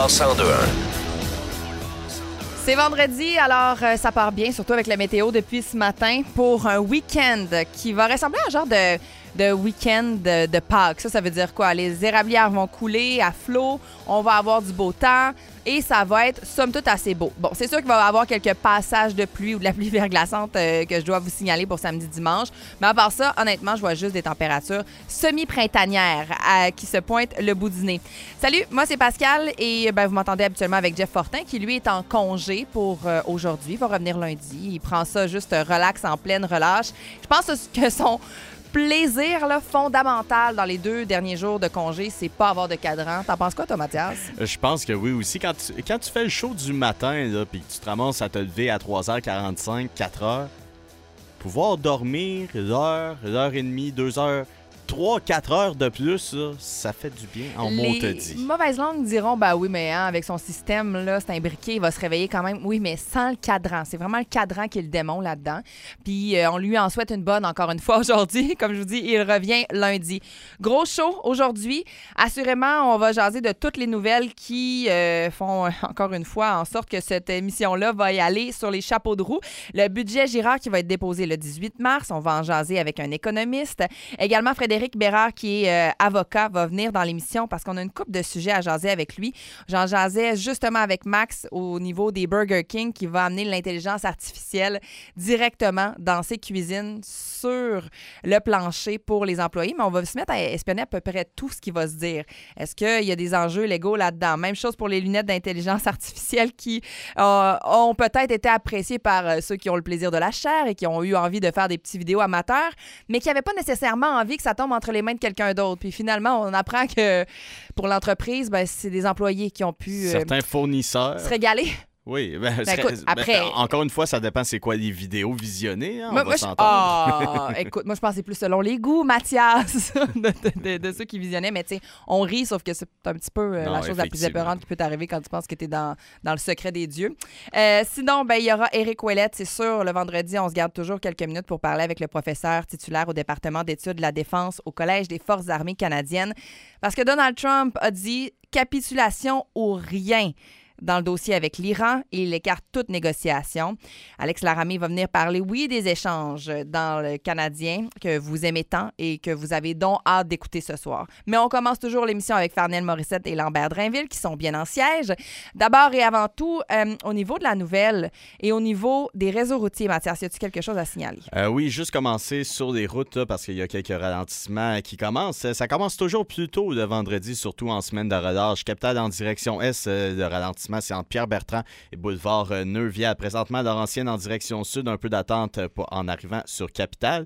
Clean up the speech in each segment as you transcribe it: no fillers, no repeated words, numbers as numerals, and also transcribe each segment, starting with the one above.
Montréal 102.1. C'est vendredi, alors ça part bien, surtout avec la météo depuis ce matin, pour un week-end qui va ressembler à un genre de week-end de Pâques. Ça veut dire quoi? Les érablières vont couler à flot, on va avoir du beau temps et ça va être, somme toute, assez beau. Bon, c'est sûr qu'il va y avoir quelques passages de pluie ou de la pluie verglaçante que je dois vous signaler pour samedi-dimanche. Mais à part ça, honnêtement, je vois juste des températures semi-printanières qui se pointent le bout du nez. Salut, moi c'est Pascal et vous m'entendez habituellement avec Jeff Fortin qui, lui, est en congé pour aujourd'hui. Il va revenir lundi. Il prend ça juste relax, en pleine relâche. Je pense que son plaisir là, fondamental dans les 2 derniers jours de congé, c'est pas avoir de cadran. T'en penses quoi, toi, Mathias? Je pense que oui aussi. Quand tu fais le show du matin puis que tu te ramasses à te lever à 3h45, 4h, pouvoir dormir 1h et demie, 2h, 3-4 heures de plus, là, ça fait du bien en mot te dit. Les mauvaises langues diront, ben oui, mais avec son système, là, c'est imbriqué, il va se réveiller quand même. Oui, mais sans le cadran. C'est vraiment le cadran qui est le démon là-dedans. Puis on lui en souhaite une bonne, encore une fois, aujourd'hui. Comme je vous dis, il revient lundi. Gros show aujourd'hui. Assurément, on va jaser de toutes les nouvelles qui font, encore une fois, en sorte que cette émission-là va y aller sur les chapeaux de roue. Le budget Girard qui va être déposé le 18 mars. On va en jaser avec un économiste. Également, Frédéric Bérard, qui est avocat, va venir dans l'émission parce qu'on a une couple de sujets à jaser avec lui. J'en jasais justement avec Max au niveau des Burger King qui va amener l'intelligence artificielle directement dans ses cuisines sur le plancher pour les employés. Mais on va se mettre à espionner à peu près tout ce qui va se dire. Est-ce qu'il y a des enjeux légaux là-dedans? Même chose pour les lunettes d'intelligence artificielle qui ont peut-être été appréciées par ceux qui ont le plaisir de la chair et qui ont eu envie de faire des petites vidéos amateurs, mais qui n'avaient pas nécessairement envie que ça tombe entre les mains de quelqu'un d'autre. Puis finalement, on apprend que pour l'entreprise, c'est des employés qui ont pu certains fournisseurs se régaler. Oui, écoute, après, encore une fois, ça dépend c'est quoi les vidéos visionnées. Hein, écoute, moi je pense que c'est plus selon les goûts, Mathias, de ceux qui visionnaient, mais tu sais, on rit, sauf que c'est un petit peu la chose la plus épeurante qui peut t'arriver quand tu penses que tu es dans le secret des dieux. Sinon, il y aura Éric Ouellette, c'est sûr, le vendredi, on se garde toujours quelques minutes pour parler avec le professeur titulaire au département d'études de la défense au Collège des Forces armées canadiennes, parce que Donald Trump a dit capitulation ou rien dans le dossier avec l'Iran et il écarte toute négociation. Alex Laramie va venir parler, oui, des échanges dans le Canadien que vous aimez tant et que vous avez donc hâte d'écouter ce soir. Mais on commence toujours l'émission avec Farnell Morissette et Lambert Drainville qui sont bien en siège. D'abord et avant tout, au niveau de la nouvelle et au niveau des réseaux routiers, Mathias, y a-t-il quelque chose à signaler? Oui, juste commencer sur les routes là, parce qu'il y a quelques ralentissements qui commencent. Ça commence toujours plus tôt le vendredi, surtout en semaine de relâche. Capitale en direction Est, le ralentissement, c'est entre Pierre-Bertrand et boulevard Neuvière. Présentement, Laurentienne en direction sud, un peu d'attente en arrivant sur Capitale.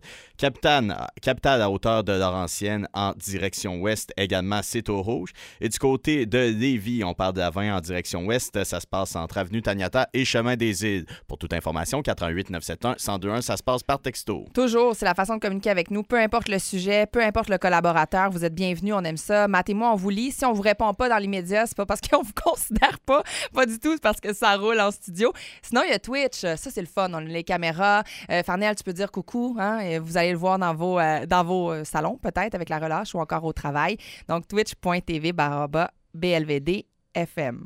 Capitale à hauteur de Laurentienne en direction ouest, également, c'est au rouge. Et du côté de Lévis, on parle de la 20 en direction ouest, ça se passe entre Avenue Taniata et Chemin des Îles. Pour toute information, 88 971 1021, ça se passe par texto. Toujours, c'est la façon de communiquer avec nous. Peu importe le sujet, peu importe le collaborateur, vous êtes bienvenus, on aime ça. Matt et moi, on vous lit. Si on vous répond pas dans l'immédiat, c'est pas parce qu'on vous considère pas. Pas du tout, c'est parce que ça roule en studio. Sinon, il y a Twitch. Ça, c'est le fun. On a les caméras. Farnell, tu peux dire coucou. Hein? Et vous allez le voir dans vos salons, peut-être, avec la relâche ou encore au travail. Donc, twitch.tv/BLVD FM.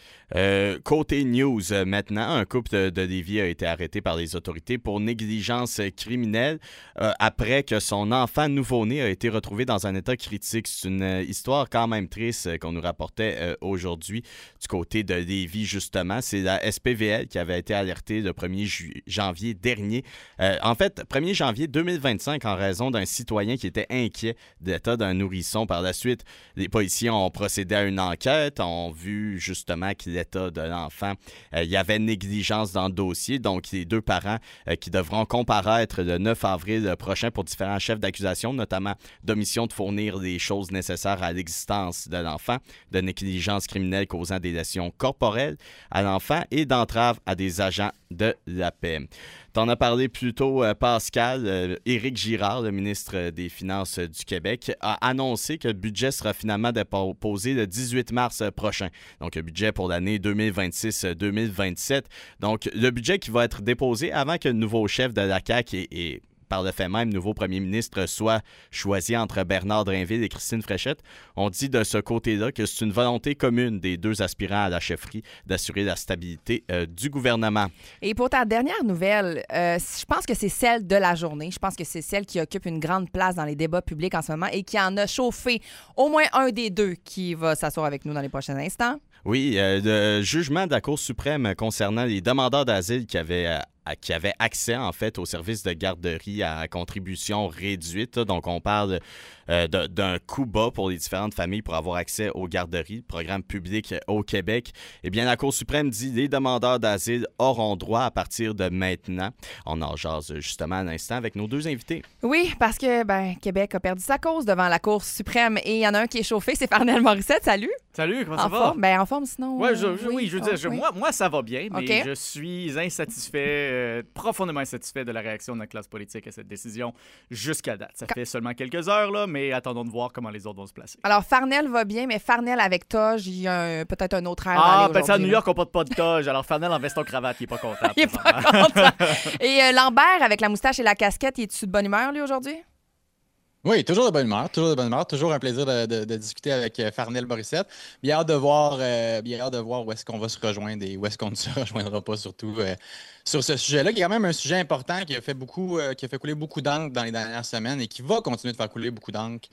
Côté news, maintenant, un couple de Lévis a été arrêté par les autorités pour négligence criminelle après que son enfant nouveau-né a été retrouvé dans un état critique. C'est une histoire quand même triste qu'on nous rapportait aujourd'hui du côté de Lévis, justement. C'est la SPVL qui avait été alertée le 1er janvier dernier. En fait, 1er janvier 2025, en raison d'un citoyen qui était inquiet de l'état d'un nourrisson. Par la suite, les policiers ont procédé à une enquête, ont vu justement qu'il l'état de l'enfant. Il y avait négligence dans le dossier, donc les 2 parents qui devront comparaître le 9 avril prochain pour différents chefs d'accusation, notamment d'omission de fournir les choses nécessaires à l'existence de l'enfant, de négligence criminelle causant des lésions corporelles à l'enfant et d'entrave à des agents de la paix. T'en as parlé plus tôt, Pascal. Éric Girard, le ministre des Finances du Québec, a annoncé que le budget sera finalement déposé le 18 mars prochain. Donc, le budget pour l'année 2026-2027. Donc, le budget qui va être déposé avant que le nouveau chef de la CAQ ait par le fait même, nouveau premier ministre soit choisi entre Bernard Drinville et Christine Fréchette. On dit de ce côté-là que c'est une volonté commune des deux aspirants à la chefferie d'assurer la stabilité du gouvernement. Et pour ta dernière nouvelle, je pense que c'est celle de la journée. Je pense que c'est celle qui occupe une grande place dans les débats publics en ce moment et qui en a chauffé au moins un des deux qui va s'asseoir avec nous dans les prochains instants. Oui, le jugement de la Cour suprême concernant les demandeurs d'asile qui avaient accès, en fait, aux services de garderie à contribution réduite. Donc, on parle d'un coût bas pour les différentes familles pour avoir accès aux garderies, programme public au Québec. Eh bien, la Cour suprême dit que les demandeurs d'asile auront droit à partir de maintenant. On en jase justement à l'instant avec nos deux invités. Oui, parce que Québec a perdu sa cause devant la Cour suprême et il y en a un qui est chauffé, c'est Farnell Morissette. Salut! Salut, comment ça va? Forme? En forme, sinon. Oui, je veux dire, moi, ça va bien, mais Okay. je suis insatisfait, profondément insatisfait de la réaction de la classe politique à cette décision jusqu'à date. Ça fait seulement quelques heures, là, mais attendons de voir comment les autres vont se placer. Alors, Farnell va bien, mais Farnell avec toge, il y a peut-être un autre air Ça, à New York, on porte pas de toge. Alors, Farnell en veston-cravate, il est pas content. Il est pas content. Et Lambert, avec la moustache et la casquette, il est-tu de bonne humeur, lui, aujourd'hui? Oui, toujours de bonne humeur, toujours un plaisir de discuter avec Farnell Morissette. Bien hâte de voir où est-ce qu'on va se rejoindre et où est-ce qu'on ne se rejoindra pas, surtout sur ce sujet-là, qui est quand même un sujet important qui a fait couler beaucoup d'encre dans les dernières semaines et qui va continuer de faire couler beaucoup d'encre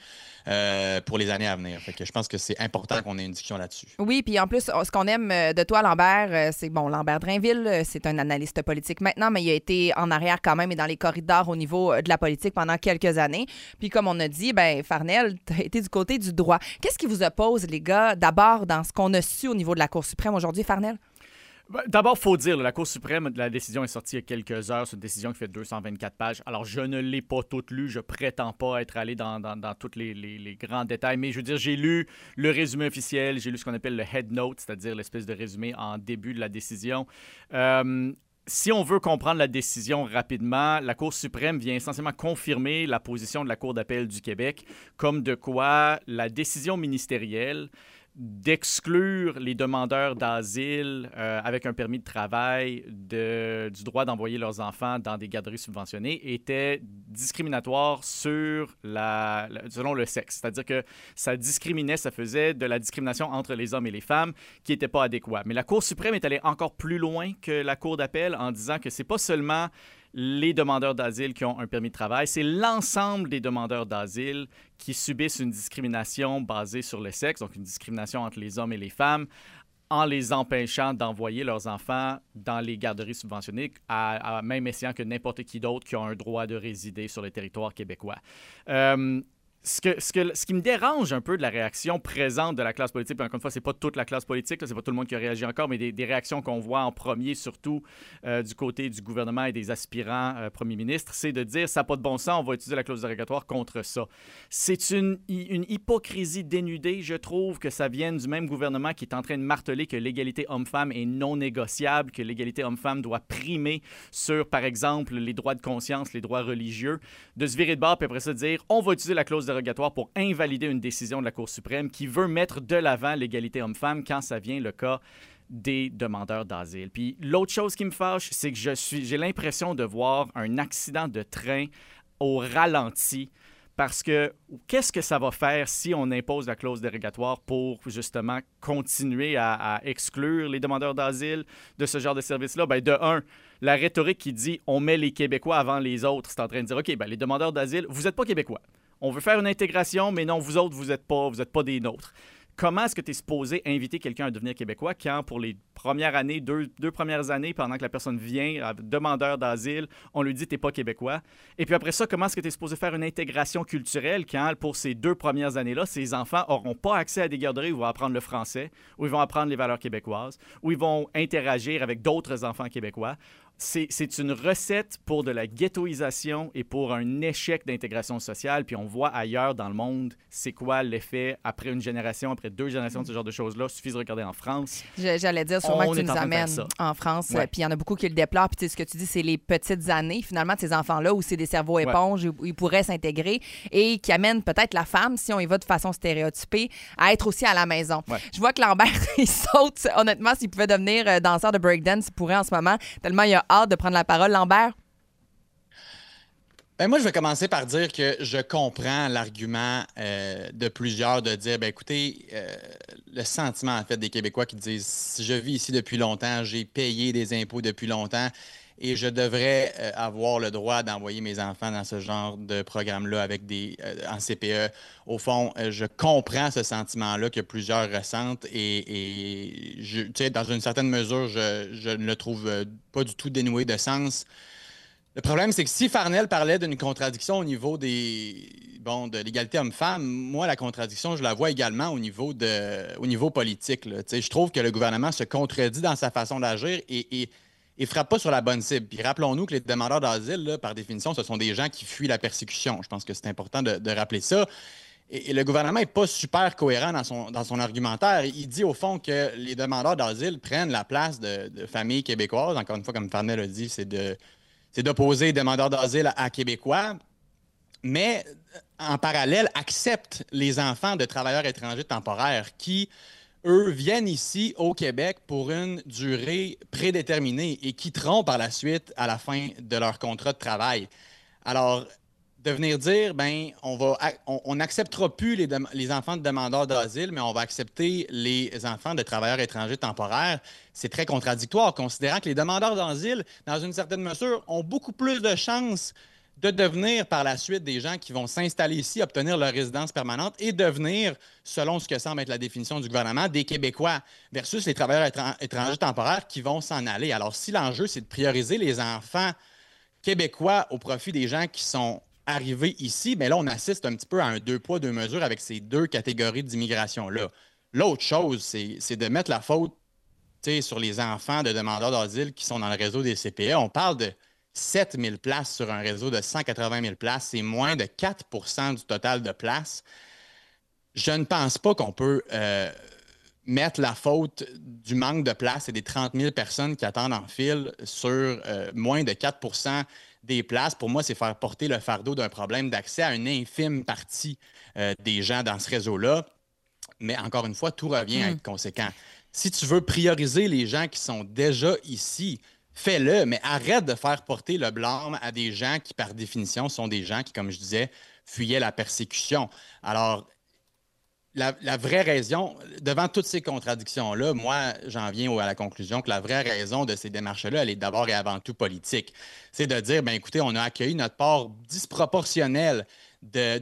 pour les années à venir. Fait que je pense que c'est important qu'on ait une discussion là-dessus. Oui, puis en plus, ce qu'on aime de toi, Lambert, c'est Lambert Drainville, c'est un analyste politique maintenant, mais il a été en arrière quand même et dans les corridors au niveau de la politique pendant quelques années. Puis comme on a dit, Farnell, tu as été du côté du droit. Qu'est-ce qui vous oppose, les gars, d'abord dans ce qu'on a su au niveau de la Cour suprême aujourd'hui, Farnell? D'abord, il faut dire, la Cour suprême, la décision est sortie il y a quelques heures. C'est une décision qui fait 224 pages. Alors, je ne l'ai pas toute lue. Je prétends pas être allé dans tous les grands détails. Mais je veux dire, j'ai lu le résumé officiel. J'ai lu ce qu'on appelle le head note, c'est-à-dire l'espèce de résumé en début de la décision. Si on veut comprendre la décision rapidement, la Cour suprême vient essentiellement confirmer la position de la Cour d'appel du Québec, comme de quoi la décision ministérielle d'exclure les demandeurs d'asile avec un permis de travail du droit d'envoyer leurs enfants dans des garderies subventionnées était discriminatoire selon le sexe. C'est-à-dire que ça faisait de la discrimination entre les hommes et les femmes qui n'était pas adéquat. Mais la Cour suprême est allée encore plus loin que la Cour d'appel en disant que c'est pas seulement les demandeurs d'asile qui ont un permis de travail, c'est l'ensemble des demandeurs d'asile qui subissent une discrimination basée sur le sexe, donc une discrimination entre les hommes et les femmes, en les empêchant d'envoyer leurs enfants dans les garderies subventionnées, à même escient que n'importe qui d'autre qui a un droit de résider sur le territoire québécois. Ce qui me dérange un peu de la réaction présente de la classe politique, puis encore une fois, c'est pas toute la classe politique, là, c'est pas tout le monde qui a réagi encore, mais des réactions qu'on voit en premier, surtout du côté du gouvernement et des aspirants premiers ministres, c'est de dire ça n'a pas de bon sens, on va utiliser la clause dérogatoire contre ça. C'est une hypocrisie dénudée, je trouve, que ça vienne du même gouvernement qui est en train de marteler que l'égalité homme-femme est non négociable, que l'égalité homme-femme doit primer sur, par exemple, les droits de conscience, les droits religieux, de se virer de bord, puis après ça dire on va utiliser la clause dérogatoire pour invalider une décision de la Cour suprême qui veut mettre de l'avant l'égalité homme-femme quand ça vient le cas des demandeurs d'asile. Puis l'autre chose qui me fâche, c'est que j'ai l'impression de voir un accident de train au ralenti. Parce que qu'est-ce que ça va faire si on impose la clause dérogatoire pour justement continuer à exclure les demandeurs d'asile de ce genre de service-là? Bien, de un, la rhétorique qui dit on met les Québécois avant les autres, c'est en train de dire OK, bien, les demandeurs d'asile, vous n'êtes pas Québécois. On veut faire une intégration, mais non, vous autres, vous n'êtes pas des nôtres. Comment est-ce que tu es supposé inviter quelqu'un à devenir Québécois quand, pour les premières années, deux premières années, pendant que la personne vient, demandeur d'asile, on lui dit « t'es pas Québécois ». Et puis après ça, comment est-ce que tu es supposé faire une intégration culturelle quand, pour ces 2 premières années-là, ces enfants n'auront pas accès à des garderies où ils vont apprendre le français, où ils vont apprendre les valeurs québécoises, où ils vont interagir avec d'autres enfants québécois? C'est une recette pour de la ghettoisation et pour un échec d'intégration sociale. Puis on voit ailleurs dans le monde c'est quoi l'effet après une génération, après 2 générations de ce genre de choses-là. Il suffit de regarder en France. J'allais dire sûrement que tu nous amènes en France. Ouais. Puis il y en a beaucoup qui le déplorent. Puis tu sais, ce que tu dis, c'est les petites années, finalement, de ces enfants-là où c'est des cerveaux éponges, où ils pourraient s'intégrer et qui amènent peut-être la femme, si on y va de façon stéréotypée, à être aussi à la maison. Ouais. Je vois que Lambert, il saute. Honnêtement, s'il pouvait devenir danseur de breakdance, il pourrait en ce moment, tellement il a hâte de prendre la parole. Lambert? Ben moi, je vais commencer par dire que je comprends l'argument de plusieurs de dire, ben écoutez, le sentiment en fait des Québécois qui disent, je vis ici depuis longtemps, j'ai payé des impôts depuis longtemps et je devrais avoir le droit d'envoyer mes enfants dans ce genre de programme-là avec en CPE. Au fond, je comprends ce sentiment-là que plusieurs ressentent et tu sais, dans une certaine mesure, je ne le trouve pas du tout dénoué de sens. Le problème, c'est que si Farnell parlait d'une contradiction au niveau de l'égalité homme-femme, moi, la contradiction, je la vois également au niveau politique, là. Tu sais, je trouve que le gouvernement se contredit dans sa façon d'agir et frappe pas sur la bonne cible. Puis rappelons-nous que les demandeurs d'asile, là, par définition, ce sont des gens qui fuient la persécution. Je pense que c'est important de rappeler ça. Et le gouvernement n'est pas super cohérent dans son argumentaire. Il dit au fond que les demandeurs d'asile prennent la place de familles québécoises. Encore une fois, comme Farnell a dit, c'est d'opposer les demandeurs d'asile à Québécois, mais en parallèle, accepte les enfants de travailleurs étrangers temporaires qui, eux, viennent ici au Québec pour une durée prédéterminée et quitteront par la suite à la fin de leur contrat de travail. Alors, de venir dire, ben, on n'acceptera plus les enfants de demandeurs d'asile, mais on va accepter les enfants de travailleurs étrangers temporaires, c'est très contradictoire, considérant que les demandeurs d'asile, dans une certaine mesure, ont beaucoup plus de chances de devenir par la suite des gens qui vont s'installer ici, obtenir leur résidence permanente et devenir, selon ce que semble être la définition du gouvernement, des Québécois versus les travailleurs étrangers temporaires qui vont s'en aller. Alors, si l'enjeu, c'est de prioriser les enfants québécois au profit des gens qui sont arrivés ici, bien là, on assiste un petit peu à un deux poids, deux mesures avec ces deux catégories d'immigration-là. L'autre chose, c'est de mettre la faute sur les enfants de demandeurs d'asile qui sont dans le réseau des CPE. On parle de 7 000 places sur un réseau de 180 000 places. C'est moins de 4 % du total de places. Je ne pense pas qu'on peut mettre la faute du manque de place et des 30 000 personnes qui attendent en file sur moins de 4 % des places. Pour moi, c'est faire porter le fardeau d'un problème d'accès à une infime partie des gens dans ce réseau-là. Mais encore une fois, tout revient à être conséquent. Si tu veux prioriser les gens qui sont déjà ici, fais-le, mais arrête de faire porter le blâme à des gens qui, par définition, sont des gens qui, comme je disais, fuyaient la persécution. Alors, la vraie raison, devant toutes ces contradictions-là, moi, j'en viens à la conclusion que la vraie raison de ces démarches-là, elle est d'abord et avant tout politique. C'est de dire, bien écoutez, on a accueilli notre part disproportionnée de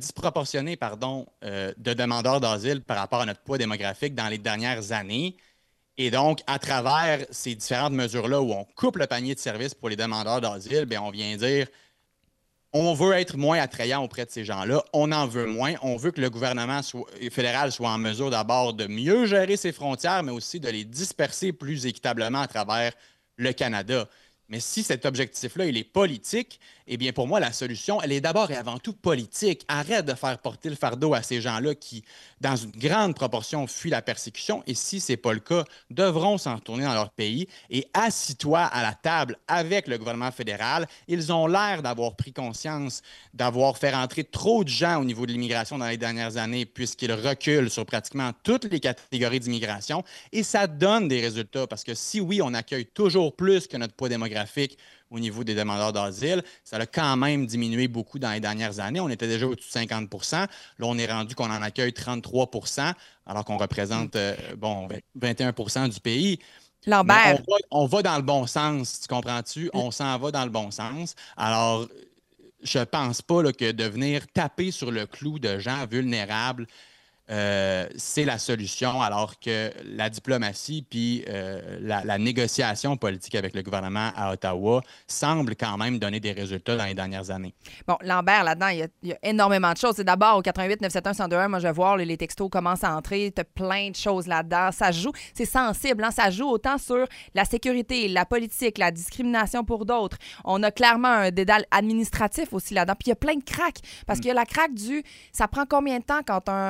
demandeurs d'asile par rapport à notre poids démographique dans les dernières années. Et donc, à travers ces différentes mesures-là où on coupe le panier de services pour les demandeurs d'asile, bien, on vient dire on veut être moins attrayant auprès de ces gens-là, on en veut moins, on veut que le gouvernement fédéral soit en mesure d'abord de mieux gérer ses frontières, mais aussi de les disperser plus équitablement à travers le Canada. Mais si cet objectif-là, il est politique, eh bien, pour moi, la solution, elle est d'abord et avant tout politique. Arrête de faire porter le fardeau à ces gens-là qui, dans une grande proportion, fuient la persécution et, si ce n'est pas le cas, devront s'en retourner dans leur pays. Et assis-toi à la table avec le gouvernement fédéral. Ils ont l'air d'avoir pris conscience d'avoir fait rentrer trop de gens au niveau de l'immigration dans les dernières années, puisqu'ils reculent sur pratiquement toutes les catégories d'immigration. Et ça donne des résultats, parce que si oui, on accueille toujours plus que notre poids démographique au niveau des demandeurs d'asile, ça a quand même diminué beaucoup dans les dernières années. On était déjà au-dessus de 50 %. Là, on est rendu qu'on en accueille 33 % alors qu'on représente 21 % du pays. Lambert. On va dans le bon sens, tu comprends-tu? On s'en va dans le bon sens. Alors, je pense pas là, que de venir taper sur le clou de gens vulnérables, c'est la solution, alors que la diplomatie puis la négociation politique avec le gouvernement à Ottawa semble quand même donner des résultats dans les dernières années. Bon, Lambert, là-dedans, il y a énormément de choses. C'est d'abord au 88 971 1021, moi je vais voir, les textos commencent à entrer, tu as plein de choses là-dedans. Ça joue, c'est sensible, hein? Ça joue autant sur la sécurité, la politique, la discrimination pour d'autres. On a clairement un dédale administratif aussi là-dedans. Puis il y a plein de craques, parce qu'il y a la craque ça prend combien de temps quand un réfugié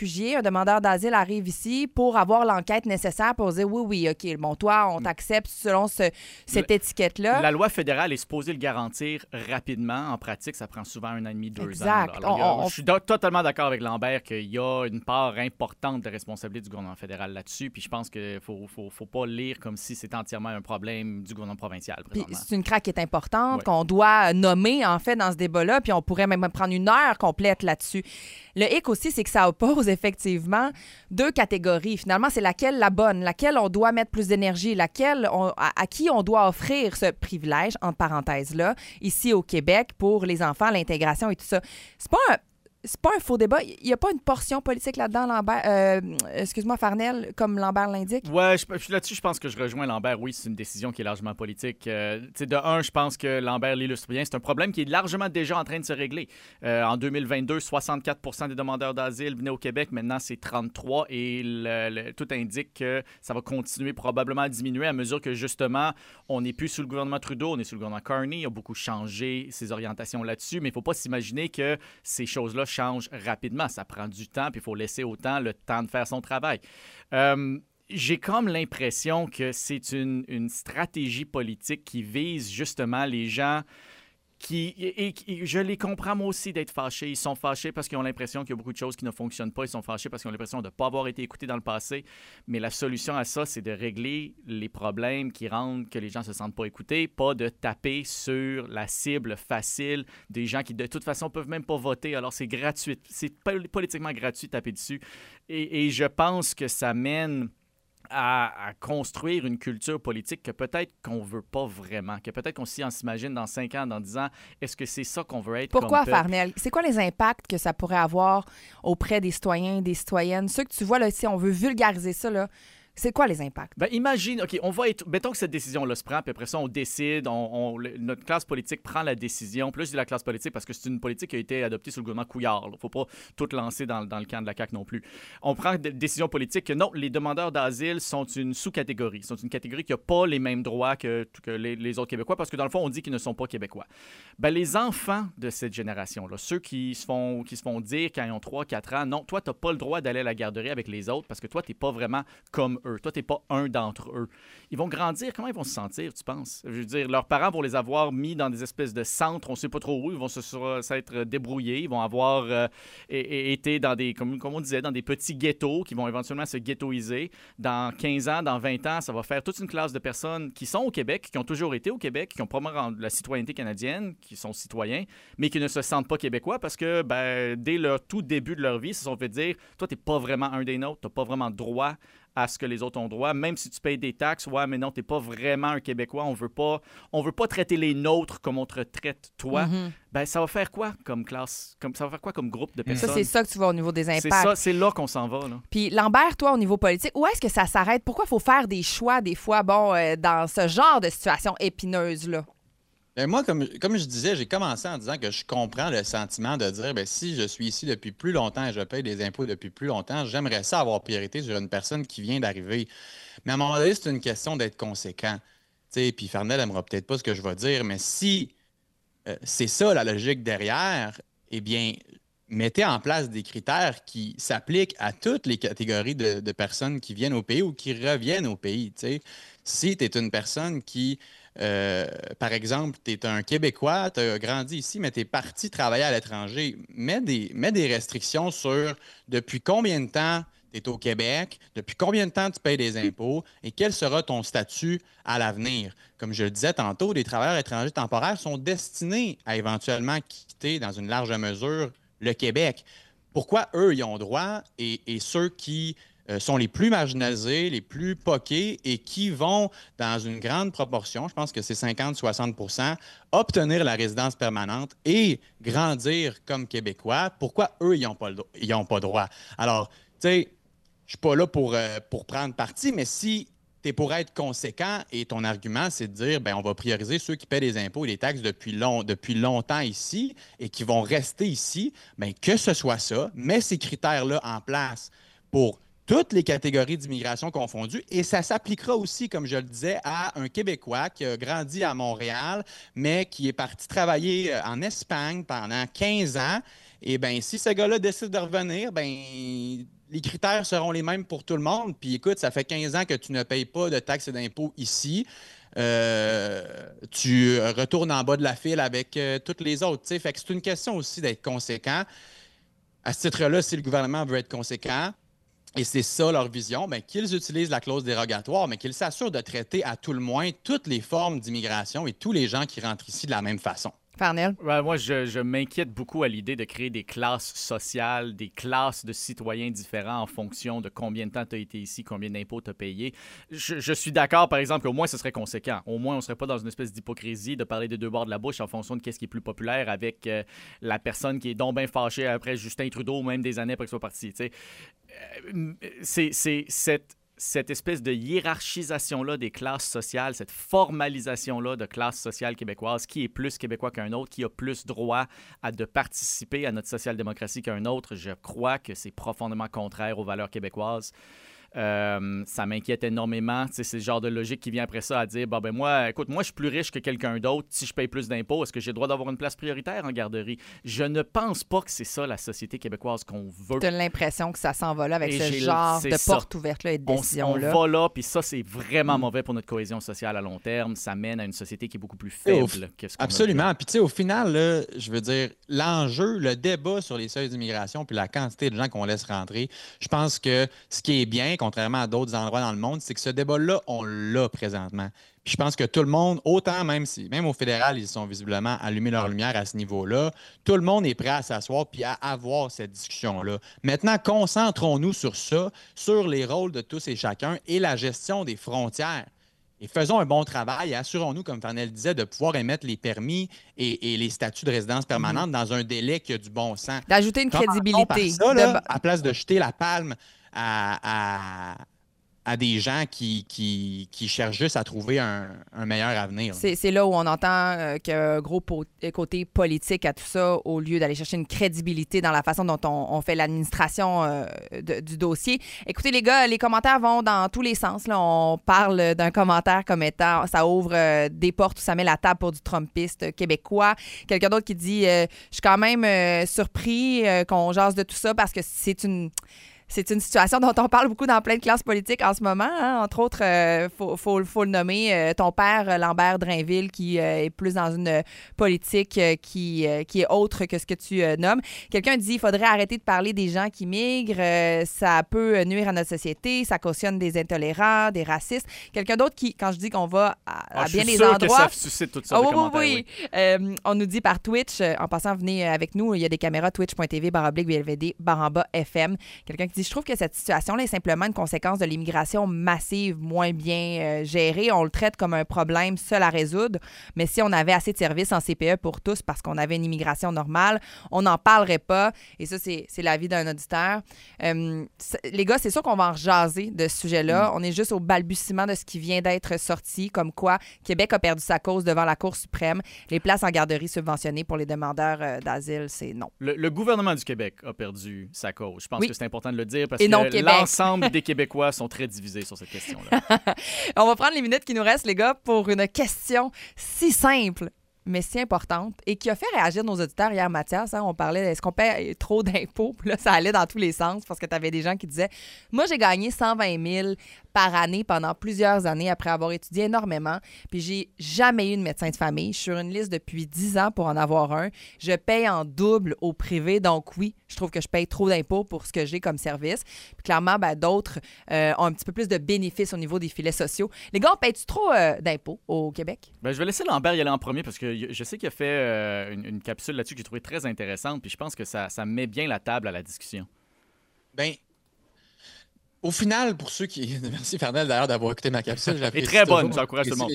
réfugié, un demandeur d'asile arrive ici pour avoir l'enquête nécessaire pour dire oui, OK, bon, toi, on t'accepte selon cette étiquette-là. La loi fédérale est supposée le garantir rapidement. En pratique, ça prend souvent 1 an et demi, 2 ans. Exact. Alors, je suis totalement d'accord avec Lambert qu'il y a une part importante de responsabilité du gouvernement fédéral là-dessus. Puis je pense qu'il faut pas lire comme si c'était entièrement un problème du gouvernement provincial. Puis c'est une craque qui est importante, Ouais. qu'on doit nommer, en fait, dans ce débat-là. Puis on pourrait même prendre 1 heure complète là-dessus. Le hic aussi, c'est que ça oppose effectivement 2 catégories. Finalement, c'est laquelle la bonne, laquelle on doit mettre plus d'énergie, laquelle à qui on doit offrir ce privilège, entre parenthèses-là, ici au Québec, pour les enfants, l'intégration et tout ça. C'est pas un faux débat. Il n'y a pas une portion politique là-dedans, Lambert. Excuse-moi, Farnell, comme Lambert l'indique. Ouais, là-dessus, je pense que je rejoins Lambert. Oui, c'est une décision qui est largement politique. De un, je pense que Lambert l'illustre bien. C'est un problème qui est largement déjà en train de se régler. En 2022, 64 des demandeurs d'asile venaient au Québec. Maintenant, c'est 33 et tout indique que ça va continuer probablement à diminuer à mesure que, justement, on n'est plus sous le gouvernement Trudeau, on est sous le gouvernement Carney. Il a beaucoup changé ses orientations là-dessus, mais il ne faut pas s'imaginer que ces choses-là change rapidement. Ça prend du temps, puis il faut laisser au temps le temps de faire son travail. J'ai comme l'impression que c'est une stratégie politique qui vise justement les gens et je les comprends moi aussi d'être fâchés. Ils sont fâchés parce qu'ils ont l'impression qu'il y a beaucoup de choses qui ne fonctionnent pas. Ils sont fâchés parce qu'ils ont l'impression de ne pas avoir été écoutés dans le passé. Mais la solution à ça, c'est de régler les problèmes qui rendent que les gens ne se sentent pas écoutés, pas de taper sur la cible facile des gens qui, de toute façon, ne peuvent même pas voter. Alors, c'est gratuit. C'est politiquement gratuit de taper dessus. Et je pense que ça mène à construire une culture politique que peut-être qu'on ne veut pas vraiment, que peut-être qu'on s'imagine dans 5 ans, dans 10 ans, est-ce que c'est ça qu'on veut être Pourquoi, comme peuple? Farnell? C'est quoi les impacts que ça pourrait avoir auprès des citoyens, des citoyennes? Ceux que tu vois, là, si on veut vulgariser ça, là, c'est quoi les impacts? Ben, imagine, OK, mettons que cette décision-là se prend, puis après ça, on décide, notre classe politique prend la décision. Puis là, je dis la classe politique parce que c'est une politique qui a été adoptée sous le gouvernement Couillard. Il ne faut pas tout lancer dans le camp de la CAQ non plus. On prend des décisions politiques que non, les demandeurs d'asile sont une sous-catégorie. Sont une catégorie qui n'a pas les mêmes droits que les autres Québécois parce que dans le fond, on dit qu'ils ne sont pas Québécois. Ben, les enfants de cette génération-là, ceux qui se font dire quand ils ont 3-4 ans, non, toi, tu n'as pas le droit d'aller à la garderie avec les autres parce que toi, tu n'es pas vraiment comme eux. Toi, tu n'es pas un d'entre eux. Ils vont grandir. Comment ils vont se sentir, tu penses? Je veux dire, leurs parents vont les avoir mis dans des espèces de centres, on ne sait pas trop où. Ils vont s'être débrouillés. Ils vont avoir été dans des, comme on disait, dans des petits ghettos qui vont éventuellement se ghettoiser. Dans 15 ans, dans 20 ans, ça va faire toute une classe de personnes qui sont au Québec, qui ont toujours été au Québec, qui ont probablement la citoyenneté canadienne, qui sont citoyens, mais qui ne se sentent pas québécois parce que, dès leur tout début de leur vie, ils se sont fait dire « Toi, tu n'es pas vraiment un des nôtres. Tu n'as pas vraiment droit à ce que les autres ont droit, même si tu payes des taxes. Ouais, mais non, t'es pas vraiment un Québécois. On veut pas traiter les nôtres comme on te traite toi. Ben, ça va faire quoi comme classe? Ça va faire quoi comme groupe de personnes? Ça, c'est ça que tu vois au niveau des impacts. C'est ça, c'est là qu'on s'en va, là. Puis Lambert, toi, au niveau politique, où est-ce que ça s'arrête? Pourquoi il faut faire des choix, des fois, dans ce genre de situation épineuse-là? Ben moi, comme je disais, j'ai commencé en disant que je comprends le sentiment de dire, si je suis ici depuis plus longtemps et je paye des impôts depuis plus longtemps, j'aimerais ça avoir priorité sur une personne qui vient d'arriver. Mais à un moment donné, c'est une question d'être conséquent. Puis Farnell n'aimera peut-être pas ce que je vais dire, mais si c'est ça la logique derrière, eh bien, mettez en place des critères qui s'appliquent à toutes les catégories de personnes qui viennent au pays ou qui reviennent au pays. T'sais. Si tu es une personne qui, par exemple, tu es un Québécois, tu as grandi ici, mais tu es parti travailler à l'étranger, mets des restrictions sur depuis combien de temps tu es au Québec, depuis combien de temps tu payes des impôts et quel sera ton statut à l'avenir. Comme je le disais tantôt, les travailleurs étrangers temporaires sont destinés à éventuellement quitter dans une large mesure le Québec. Pourquoi eux, ils ont droit et ceux qui sont les plus marginalisés, les plus poqués et qui vont, dans une grande proportion, je pense que c'est 50-60 %, obtenir la résidence permanente et grandir comme Québécois, pourquoi eux, ils n'ont pas droit? Alors, tu sais, je ne suis pas là pour prendre parti, mais si tu es pour être conséquent et ton argument, c'est de dire, on va prioriser ceux qui paient les impôts et les taxes depuis longtemps ici et qui vont rester ici, que ce soit ça, mets ces critères-là en place pour toutes les catégories d'immigration confondues. Et ça s'appliquera aussi, comme je le disais, à un Québécois qui a grandi à Montréal, mais qui est parti travailler en Espagne pendant 15 ans Et bien, si ce gars-là décide de revenir, ben les critères seront les mêmes pour tout le monde. Puis écoute, ça fait 15 ans que tu ne payes pas de taxes et d'impôts ici. Tu retournes en bas de la file avec toutes les autres. Fait que c'est une question aussi d'être conséquent. À ce titre-là, si le gouvernement veut être conséquent, et c'est ça leur vision, bien, qu'ils utilisent la clause dérogatoire, mais qu'ils s'assurent de traiter à tout le moins toutes les formes d'immigration et tous les gens qui rentrent ici de la même façon. Farnell? Ouais, moi, je m'inquiète beaucoup à l'idée de créer des classes sociales, des classes de citoyens différents en fonction de combien de temps tu as été ici, combien d'impôts tu as payé. Je suis d'accord, par exemple, qu'au moins, ce serait conséquent. Au moins, on ne serait pas dans une espèce d'hypocrisie de parler des deux bords de la bouche en fonction de qu'est-ce qui est plus populaire avec la personne qui est donc bien fâchée après Justin Trudeau, même des années après qu'il soit parti. C'est cette espèce de hiérarchisation-là des classes sociales, cette formalisation-là de classes sociales québécoises, qui est plus québécois qu'un autre, qui a plus droit de participer à notre social-démocratie qu'un autre, je crois que c'est profondément contraire aux valeurs québécoises. Ça m'inquiète énormément. C'est le genre de logique qui vient après ça à dire moi, écoute, moi, je suis plus riche que quelqu'un d'autre. Si je paye plus d'impôts, est-ce que j'ai le droit d'avoir une place prioritaire en garderie? Je ne pense pas que c'est ça la société québécoise qu'on veut. Tu as l'impression que ça s'en va là avec ce genre de porte ouverte-là et de décision-là. On va là, puis ça, c'est vraiment mauvais pour notre cohésion sociale à long terme. Ça mène à une société qui est beaucoup plus faible que ce qu'on Absolument. Puis, tu sais, au final, là, je veux dire, l'enjeu, le débat sur les seuils d'immigration puis la quantité de gens qu'on laisse rentrer, je pense que ce qui est bien, contrairement à d'autres endroits dans le monde, c'est que ce débat-là, on l'a présentement. Puis je pense que tout le monde, autant même au fédéral, ils sont visiblement allumés leur lumière à ce niveau-là, tout le monde est prêt à s'asseoir puis à avoir cette discussion-là. Maintenant, concentrons-nous sur ça, sur les rôles de tous et chacun et la gestion des frontières. Et faisons un bon travail et assurons-nous, comme Farnell disait, de pouvoir émettre les permis et les statuts de résidence permanente dans un délai qui a du bon sens. D'ajouter une crédibilité. Ça, là, à place de jeter la palme à des gens qui cherchent juste à trouver un meilleur avenir. C'est là où on entend qu'il y a un gros côté politique à tout ça, au lieu d'aller chercher une crédibilité dans la façon dont on fait l'administration du dossier. Écoutez, les gars, les commentaires vont dans tous les sens. Là. On parle d'un commentaire comme étant, ça ouvre des portes où ça met la table pour du trumpiste québécois. Quelqu'un d'autre qui dit, je suis quand même surpris qu'on jase de tout ça parce que c'est une situation dont on parle beaucoup dans plein de classes politiques en ce moment. Hein. Entre autres, faut le nommer, ton père, Lambert Drainville, qui est plus dans une politique qui est autre que ce que tu nommes. Quelqu'un dit qu'il faudrait arrêter de parler des gens qui migrent. Ça peut nuire à notre société. Ça cautionne des intolérants, des racistes. Quelqu'un d'autre qui, quand je dis qu'on va à bien des endroits... Je suis sûr que ça suscite toutes sortes de commentaires. Oui. On nous dit par Twitch, en passant, venez avec nous, il y a des caméras twitch.tv/BLVD/FM. Quelqu'un qui dit, je trouve que cette situation-là est simplement une conséquence de l'immigration massive, moins bien gérée. On le traite comme un problème seul à résoudre, mais si on avait assez de services en CPE pour tous parce qu'on avait une immigration normale, on n'en parlerait pas. Et ça, c'est l'avis d'un auditeur. Les gars, c'est sûr qu'on va en rejaser de ce sujet-là. On est juste au balbutiement de ce qui vient d'être sorti, comme quoi Québec a perdu sa cause devant la Cour suprême. Les places en garderie subventionnées pour les demandeurs d'asile, c'est non. Le gouvernement du Québec a perdu sa cause. Je pense que c'est important de le dire parce et que l'ensemble des Québécois sont très divisés sur cette question-là. On va prendre les minutes qui nous restent, les gars, pour une question si simple, mais si importante, et qui a fait réagir nos auditeurs hier, Mathias. Hein, on parlait, est-ce qu'on paie trop d'impôts? Puis là, ça allait dans tous les sens parce que tu avais des gens qui disaient, moi, j'ai gagné 120 000 par année pendant plusieurs années après avoir étudié énormément. Puis j'ai jamais eu de médecin de famille. Je suis sur une liste depuis 10 ans pour en avoir un. Je paye en double au privé. Donc oui, je trouve que je paye trop d'impôts pour ce que j'ai comme service. Puis clairement, d'autres ont un petit peu plus de bénéfices au niveau des filets sociaux. Les gars, on paye-tu trop d'impôts au Québec? Je vais laisser Lambert y aller en premier parce que je sais qu'il a fait une capsule là-dessus que j'ai trouvé très intéressante. Puis je pense que ça met bien la table à la discussion. Au final, pour ceux qui... Merci, Farnell, d'ailleurs, d'avoir écouté ma capsule. Elle est très bonne, j'encourage tout le monde.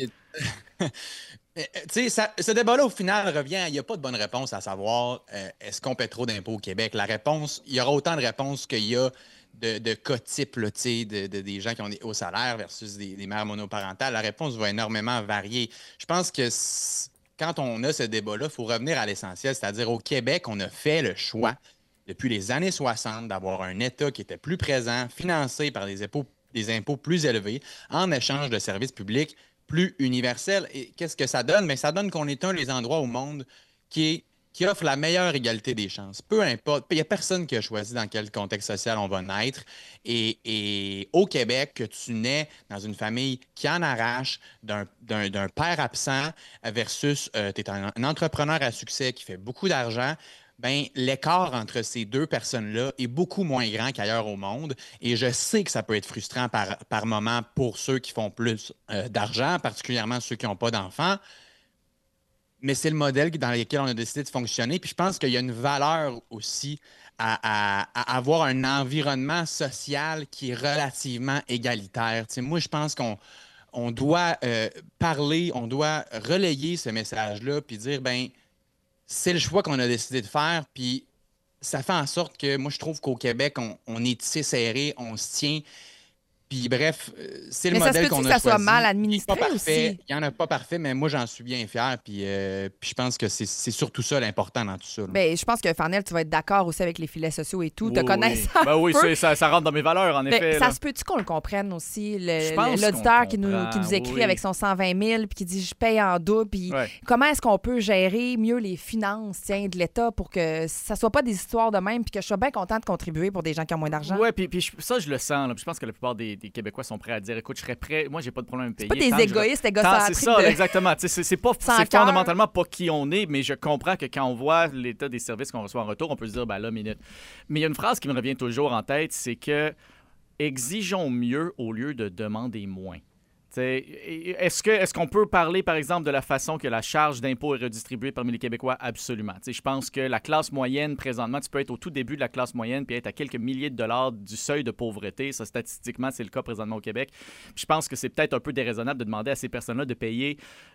Tu sais, ce débat-là, au final, revient... Il n'y a pas de bonne réponse à savoir est-ce qu'on paie trop d'impôts au Québec. La réponse, il y aura autant de réponses qu'il y a de cas types, là, des gens qui ont des hauts salaires versus des mères monoparentales. La réponse va énormément varier. Je pense que quand on a ce débat-là, il faut revenir à l'essentiel, c'est-à-dire au Québec, on a fait le choix depuis les années 60, d'avoir un État qui était plus présent, financé par des impôts plus élevés, en échange de services publics plus universels. Et qu'est-ce que ça donne? Bien, ça donne qu'on est un des endroits au monde qui est qui offre la meilleure égalité des chances. Peu importe, il n'y a personne qui a choisi dans quel contexte social on va naître. Et au Québec, que tu nais dans une famille qui en arrache d'un père absent versus tu es un entrepreneur à succès qui fait beaucoup d'argent, ben, l'écart entre ces deux personnes-là est beaucoup moins grand qu'ailleurs au monde. Et je sais que ça peut être frustrant par moment pour ceux qui font plus d'argent, particulièrement ceux qui n'ont pas d'enfants. Mais c'est le modèle dans lequel on a décidé de fonctionner. Puis je pense qu'il y a une valeur aussi à avoir un environnement social qui est relativement égalitaire. Tu sais, moi, je pense qu'on doit parler, on doit relayer ce message-là, puis dire, ben c'est le choix qu'on a décidé de faire, puis ça fait en sorte que moi, je trouve qu'au Québec, on est tissé serré, on se tient. Puis bref, c'est le modèle qu'on a choisi. Mais ça se peut que ça soit mal Il administré aussi. Il n'y en a pas parfait, mais moi, j'en suis bien fier. Puis je pense que c'est surtout ça l'important dans tout ça. Bien, je pense que, Farnel, tu vas être d'accord aussi avec les filets sociaux et tout. Te connaissant Ben oui, ça rentre dans mes valeurs, en effet. Ça se peut-tu qu'on le comprenne aussi? Pense L'auditeur qu'on qui nous écrit oui. avec son 120 000 puis qui dit « je paye en double ». Puis comment est-ce qu'on peut gérer mieux les finances de l'État pour que ça soit pas des histoires de même puis que je sois bien content de contribuer pour des gens qui ont moins d'argent? Oui, puis ça, je le sens. Là. Je pense que la plupart des Québécois sont prêts à dire, écoute, je serais prêt, moi, j'ai pas de problème à payer. C'est pas des égoïstes égocentriques. C'est ça, exactement. C'est fondamentalement pas qui on est, mais je comprends que quand on voit l'état des services qu'on reçoit en retour, on peut se dire, ben là, minute. Mais il y a une phrase qui me revient toujours en tête, c'est que exigeons mieux au lieu de demander moins. Est-ce qu'on peut parler, par exemple, de la façon que la charge d'impôt est redistribuée parmi les Québécois? Absolument. Je pense que la classe moyenne, présentement, tu peux être au tout début de la classe moyenne puis être à quelques milliers de dollars du seuil de pauvreté. Ça, statistiquement, c'est le cas présentement au Québec. Puis je pense que c'est peut-être un peu déraisonnable de demander à ces personnes-là de payer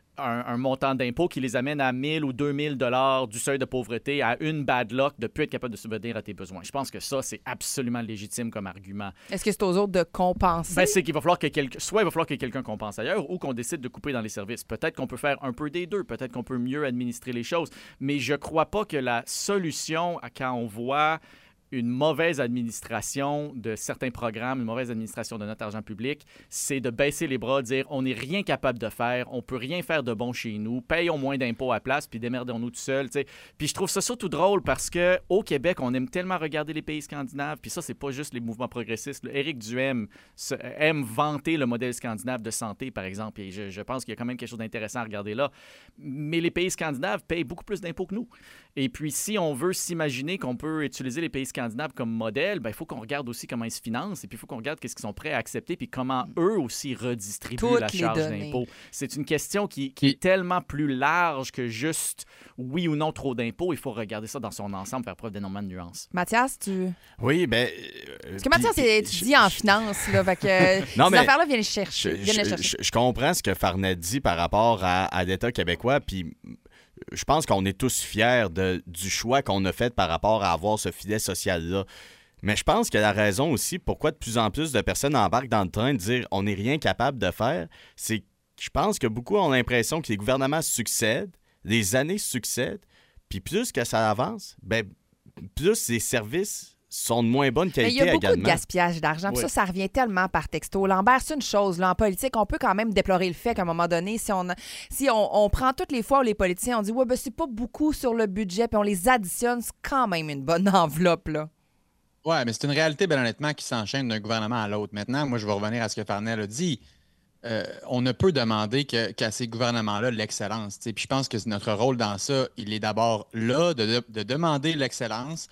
un montant d'impôt qui les amène à 1 000 ou 2 000 dollars du seuil de pauvreté, à une bad luck de ne plus être capable de subvenir à tes besoins. Je pense que ça, c'est absolument légitime comme argument. Est-ce que c'est aux autres de compenser? Ben, c'est qu'il va falloir que soit il va falloir que quelqu'un compense ailleurs ou qu'on décide de couper dans les services. Peut-être qu'on peut faire un peu des deux, peut-être qu'on peut mieux administrer les choses, mais je crois pas que la solution quand on voit une mauvaise administration de certains programmes, une mauvaise administration de notre argent public, c'est de baisser les bras, dire on n'est rien capable de faire, on peut rien faire de bon chez nous, payons moins d'impôts à la place, puis démerdons-nous tout seuls. T'sais. Puis je trouve ça surtout drôle parce qu'au Québec, on aime tellement regarder les pays scandinaves, puis ça, c'est pas juste les mouvements progressistes. Éric Duhaime aime vanter le modèle scandinave de santé, par exemple, et je pense qu'il y a quand même quelque chose d'intéressant à regarder là. Mais les pays scandinaves payent beaucoup plus d'impôts que nous. Et puis, si on veut s'imaginer qu'on peut utiliser les pays scandinaves comme modèle, ben, il faut qu'on regarde aussi comment ils se financent et puis il faut qu'on regarde qu'est-ce qu'ils sont prêts à accepter puis comment eux aussi redistribuent la charge d'impôt. C'est une question qui est tellement plus large que juste oui ou non trop d'impôts. Il faut regarder ça dans son ensemble, faire preuve d'énormément de nuances. Mathias, tu... Oui, bien... Parce que Mathias étudie en finance, là, fait que non, ces affaires-là viennent les chercher. Je comprends ce que Farnel dit par rapport à l'État québécois, puis... Je pense qu'on est tous fiers du choix qu'on a fait par rapport à avoir ce filet social-là. Mais je pense que la raison aussi pourquoi de plus en plus de personnes embarquent dans le train de dire on n'est rien capable de faire, c'est que je pense que beaucoup ont l'impression que les gouvernements succèdent, les années succèdent, puis plus que ça avance, ben plus les services sont de moins bonne qualité également. Il y a beaucoup de gaspillage d'argent. Oui. Ça revient tellement par texto. Lambert, c'est une chose. Là, en politique, on peut quand même déplorer le fait qu'à un moment donné, si on prend toutes les fois où les politiciens ont dit « Ouais, ben c'est pas beaucoup sur le budget », puis on les additionne, c'est quand même une bonne enveloppe, là. Oui, mais c'est une réalité, bien honnêtement, qui s'enchaîne d'un gouvernement à l'autre. Maintenant, moi, je vais revenir à ce que Farnel a dit. On ne peut demander qu'à ces gouvernements-là l'excellence. Puis je pense que notre rôle dans ça, il est d'abord là, de demander l'excellence.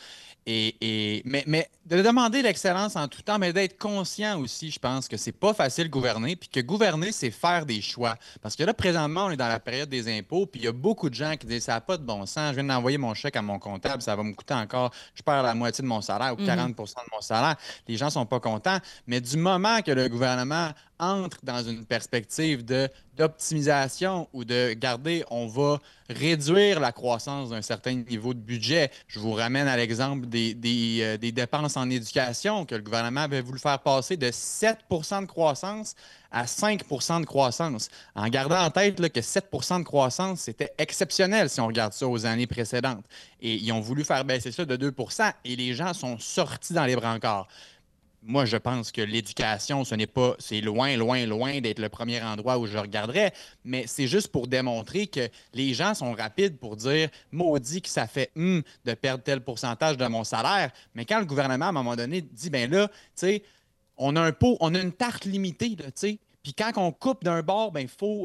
Mais de demander l'excellence en tout temps, mais d'être conscient aussi, je pense que c'est pas facile de gouverner, puis que gouverner, c'est faire des choix. Parce que là, présentement, on est dans la période des impôts, puis il y a beaucoup de gens qui disent ça n'a pas de bon sens, je viens d'envoyer mon chèque à mon comptable, ça va me coûter encore, je perds la moitié de mon salaire ou 40 de mon salaire. Les gens sont pas contents, mais du moment que le gouvernement entre dans une perspective d'optimisation ou de garder, on va réduire la croissance d'un certain niveau de budget. Je vous ramène à l'exemple des dépenses en éducation que le gouvernement avait voulu faire passer de 7 de croissance à 5 de croissance. En gardant en tête là, que 7 de croissance, c'était exceptionnel si on regarde ça aux années précédentes. Et ils ont voulu faire baisser ça de 2 et les gens sont sortis dans les brancards. moi, je pense que l'éducation, c'est loin, loin, loin d'être le premier endroit où je regarderais, mais c'est juste pour démontrer que les gens sont rapides pour dire « maudit que ça fait de perdre tel pourcentage de mon salaire », mais quand le gouvernement, à un moment donné, dit « ben là, tu sais, on a une tarte limitée, tu sais, puis quand on coupe d'un bord, ben faut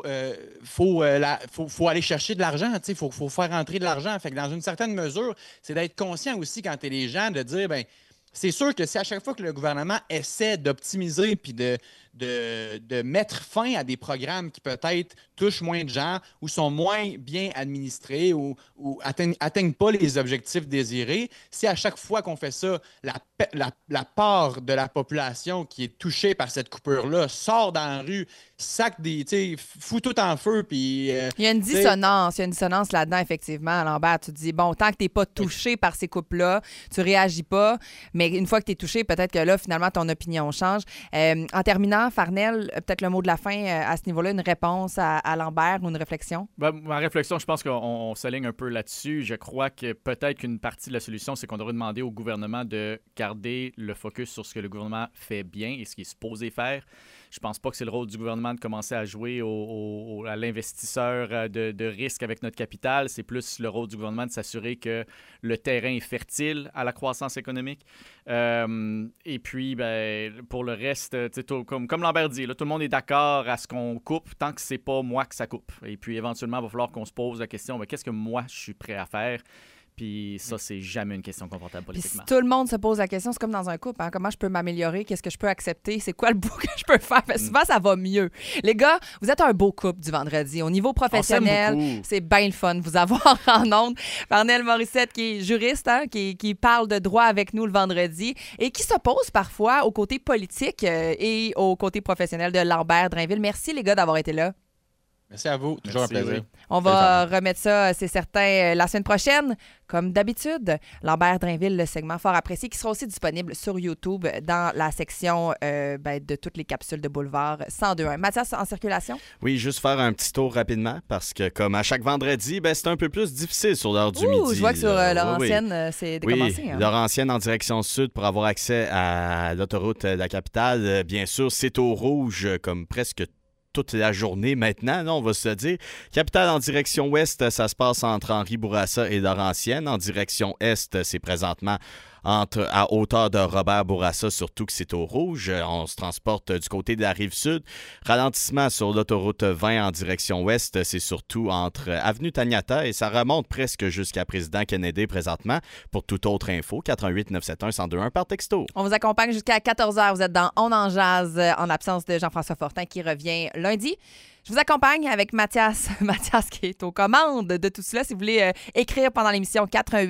aller chercher de l'argent, tu sais, faut faire rentrer de l'argent. » Fait que dans une certaine mesure, c'est d'être conscient aussi quand tu es les gens, de dire « ben c'est sûr que si à chaque fois que le gouvernement essaie d'optimiser puis de mettre fin à des programmes qui peut-être touchent moins de gens ou sont moins bien administrés ou atteignent pas les objectifs désirés, si à chaque fois qu'on fait ça, la part de la population qui est touchée par cette coupure-là sort dans la rue, fout tout en feu. Puis, il y a une dissonance. Il y a une dissonance là-dedans, effectivement, Lambert. Tu te dis, bon, tant que tu n'es pas touché par ces coupes-là, tu réagis pas. Mais une fois que tu es touché, peut-être que là, finalement, ton opinion change. En terminant, Farnell, peut-être le mot de la fin à ce niveau-là, une réponse à Lambert ou une réflexion? Ma réflexion, je pense qu'on s'aligne un peu là-dessus. Je crois que peut-être qu'une partie de la solution, c'est qu'on devrait demander au gouvernement de garder le focus sur ce que le gouvernement fait bien et ce qu'il est supposé faire. Je pense pas que c'est le rôle du gouvernement de commencer à jouer à l'investisseur de risque avec notre capital. C'est plus le rôle du gouvernement de s'assurer que le terrain est fertile à la croissance économique. Et puis, pour le reste, comme Lambert dit, là, tout le monde est d'accord à ce qu'on coupe tant que c'est pas moi que ça coupe. Et puis, éventuellement, il va falloir qu'on se pose la question, qu'est-ce que moi, je suis prêt à faire? Puis ça, c'est jamais une question confortable politiquement. Si tout le monde se pose la question, c'est comme dans un couple. Hein? Comment je peux m'améliorer? Qu'est-ce que je peux accepter? C'est quoi le bout que je peux faire? Parce que souvent, ça va mieux. Les gars, vous êtes un beau couple du vendredi. Au niveau professionnel, c'est bien le fun de vous avoir en ondes. Farnell Morissette, qui est juriste, hein? qui parle de droit avec nous le vendredi et qui s'oppose parfois au côté politique et au côté professionnel de Lambert Drainville. Merci, les gars, d'avoir été là. Merci à vous. Toujours un plaisir. Oui. On va remettre ça, c'est certain, la semaine prochaine. Comme d'habitude, Lambert Drainville, le segment fort apprécié, qui sera aussi disponible sur YouTube dans la section de toutes les capsules de Boulevard 102.1. Mathias, en circulation? Oui, juste faire un petit tour rapidement, parce que comme à chaque vendredi, c'est un peu plus difficile sur l'heure du midi. Je vois que sur Laurentienne, c'est décommencé. Oui, Laurentienne en direction sud pour avoir accès à l'autoroute de la capitale. Bien sûr, c'est au rouge comme presque toute la journée maintenant, on va se le dire. Capitale en direction ouest, ça se passe entre Henri Bourassa et Laurentienne. En direction est, c'est présentement à hauteur de Robert Bourassa, surtout que c'est au rouge. On se transporte du côté de la Rive-Sud. Ralentissement sur l'autoroute 20 en direction ouest, c'est surtout entre Avenue Taniata et ça remonte presque jusqu'à Président Kennedy présentement. Pour toute autre info, 88-971-1021 par texto. On vous accompagne jusqu'à 14h. Vous êtes dans On en jase en l'absence de Jean-François Fortin qui revient lundi. Je vous accompagne avec Mathias qui est aux commandes de tout cela. Si vous voulez écrire pendant l'émission,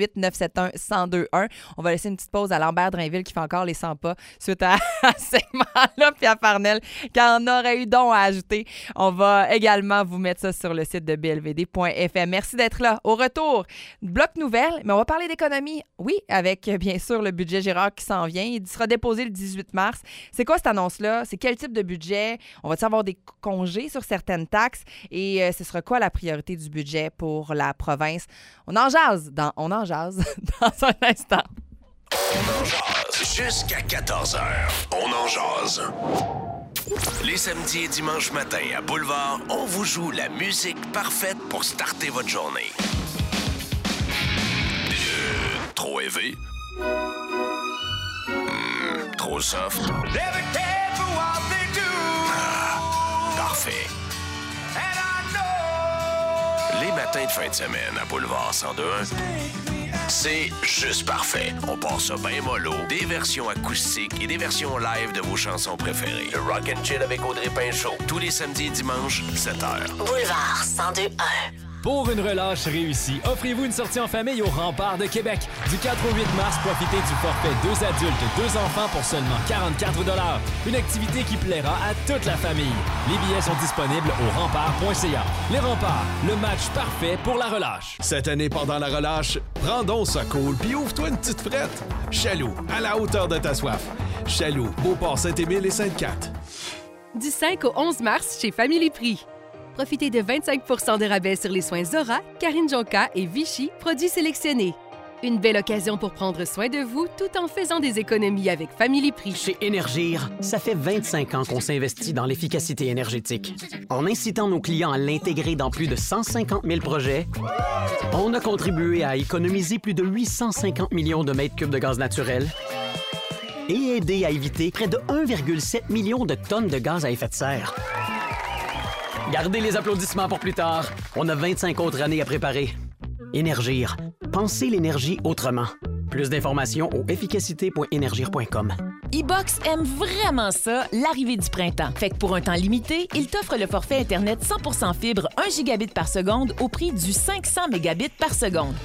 88-971-1021. On va laisser une petite pause à Lambert Drainville qui fait encore les 100 pas suite à ce segment-là, puis à Farnell qui en aurait eu don à ajouter. On va également vous mettre ça sur le site de blvd.fm. Merci d'être là. Au retour, bloc nouvelle, mais on va parler d'économie. Oui, avec bien sûr le budget Girard qui s'en vient. Il sera déposé le 18 mars. C'est quoi cette annonce-là? C'est quel type de budget? On va-t-il avoir des congés sur certaines taxes et ce sera quoi la priorité du budget pour la province? On en jase dans un instant. On en jase jusqu'à 14h. On en jase. Les samedis et dimanches matins à Boulevard, on vous joue la musique parfaite pour starter votre journée. Trop élevé? Trop soft? Parfait. Les matins de fin de semaine à Boulevard 102.1, c'est juste parfait. On passe ça bien mollo, des versions acoustiques et des versions live de vos chansons préférées. Le Rock and Chill avec Audrey Pinchot, tous les samedis et dimanches, 7h. Boulevard 102.1. Pour une relâche réussie, offrez-vous une sortie en famille au Rempart de Québec. Du 4 au 8 mars, profitez du forfait 2 adultes, 2 enfants pour seulement 44 $. Une activité qui plaira à toute la famille. Les billets sont disponibles au rempart.ca. Les Remparts, le match parfait pour la relâche. Cette année, pendant la relâche, prends donc ça cool puis ouvre-toi une petite frette. Chaloux, à la hauteur de ta soif. Chaloux, Beauport, Saint-Émile et Sainte-Cat. Du 5 au 11 mars, chez Family Prix. Profitez de 25 % de rabais sur les soins Zora, Karine Jonca et Vichy, produits sélectionnés. Une belle occasion pour prendre soin de vous tout en faisant des économies avec Family Prix. Chez Énergir, ça fait 25 ans qu'on s'investit dans l'efficacité énergétique. En incitant nos clients à l'intégrer dans plus de 150 000 projets, on a contribué à économiser plus de 850 millions de mètres cubes de gaz naturel et aider à éviter près de 1,7 million de tonnes de gaz à effet de serre. Gardez les applaudissements pour plus tard. On a 25 autres années à préparer. Énergir. Pensez l'énergie autrement. Plus d'informations au efficacité.énergir.com. E-Box aime vraiment ça, l'arrivée du printemps. Fait que pour un temps limité, il t'offre le forfait Internet 100% fibre 1 gigabit par seconde au prix du 500 mégabits par seconde.